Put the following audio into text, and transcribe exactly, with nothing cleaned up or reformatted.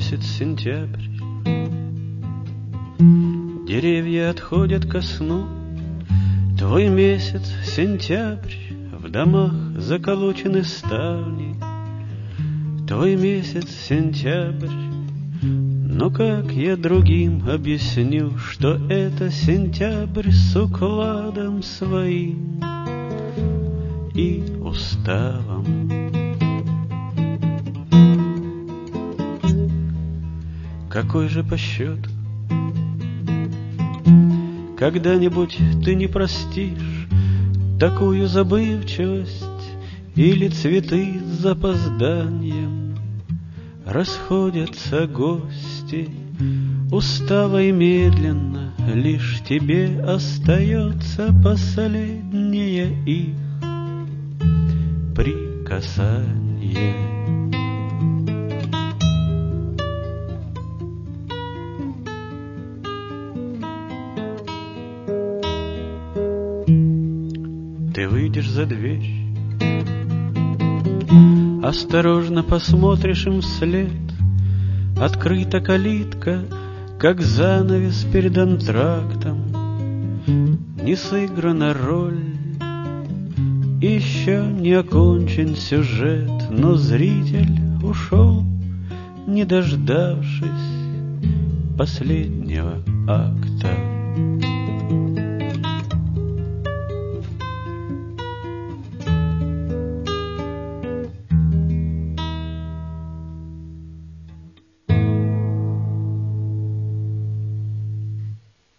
месяц сентябрь. Деревья отходят ко сну. Твой месяц сентябрь. В домах заколочены ставни. Твой месяц сентябрь. Но как я другим объясню, что это сентябрь с укладом своим и уставом? Какой же по счету? Когда-нибудь ты не простишь такую забывчивость или цветы с запозданием? Расходятся гости, устава и медленно, лишь тебе остается последнее их прикасание. Ты выйдешь за дверь, осторожно посмотришь им вслед. Открыта калитка, как занавес перед антрактом. Не сыграна роль, еще не окончен сюжет, но зритель ушел, не дождавшись последнего акта.